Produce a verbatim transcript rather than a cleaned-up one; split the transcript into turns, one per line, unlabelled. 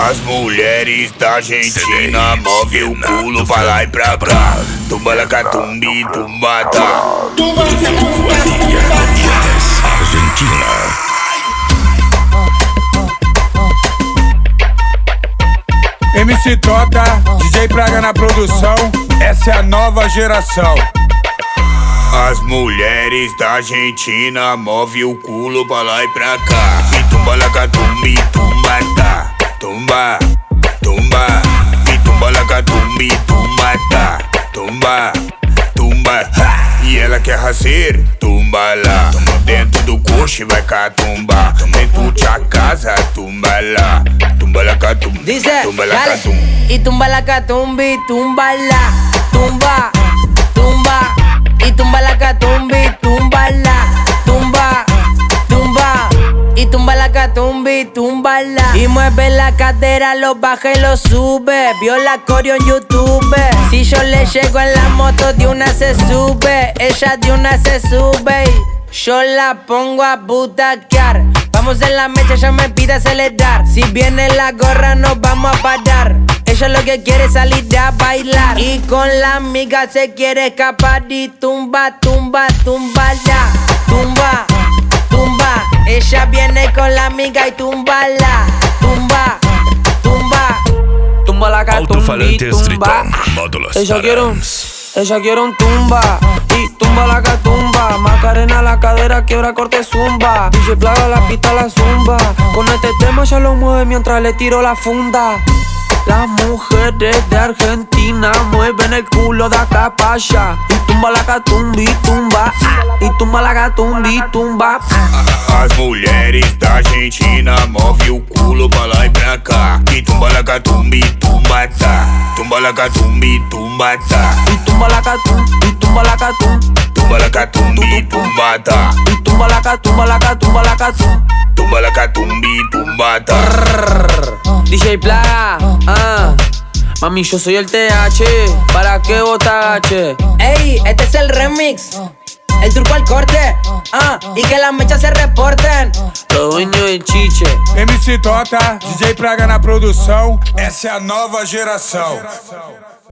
As mulheres da Argentina move o culo pra lá e pra cá. Tumbalacatumbi, tumbata.
Argentina.
M C Tota, D J Praga na produção, essa é a nova geração.
As mulheres da Argentina move o culo pra lá e pra cá. E tumbalacatumbi, tumbata. Tumba, tumba. E tumbalacatumbi, tumbata. Tumba, tumba. E ela quer racer, tumba lá. Dentro do coche vai catumba. Dentro de a casa, tumba lá. Tumbalacatum,
dice,
tumbalacatum.
Y tumba la catumbi, tumba la. Tumba, tumba. Y tumba la catumbi, tumba la. Tumba, tumba. Y tumba la catumbi, tumba la. Y mueve la cadera, lo baja y lo sube. Vio la coreo en YouTube. Si yo le llego en la moto, de una se sube. Ella de una se sube. Yo la pongo a butaquear. Vamos en la mecha, ella me pide acelerar. Si viene la gorra, nos vamos a parar. Ella lo que quiere es salir a bailar. Y con la amiga se quiere escapar. Y tumba, tumba, tumba la. Tumba, tumba. Ella viene con la amiga y tumba la. Tumba, tumba. Tumba la catumbi,
Alto-falante
tumba.
Tritón, módulos
Ella quiere un,
Tarams.
ella quiere un tumba. Y tumba la catumba. Macarena la cadera, quiebra, corte, zumba. D J Plaga la pista, la zumba. Con este tema ya lo mueve mientras le tiro la funda. Las mujeres de Argentina mueven el culo de acá pa' allá. Y tumba la catumbi, tumba. Y tumba la catumbi, tumba.
As mulheres da Argentina move o culo pra lá e pra cá. E tumbalacatumbi, tumbata. Tumbalacatumbi, tumbata.
Y tumba la catum, y tumba la catum.
Tumbalacatumbi, tumbata.
Y tumba la catumba, la catumba, la catum.
Tumbalacatumbi, tumbata.
D J Plaga, ah. Mami, yo soy el T H, ¿para qué vos te agaches? Ey, este es el remix, el truco al corte, ah. Y que las mechas se reporten. Los dueños del chiche.
M C Tota, D J Praga na produção, essa é a nova geração.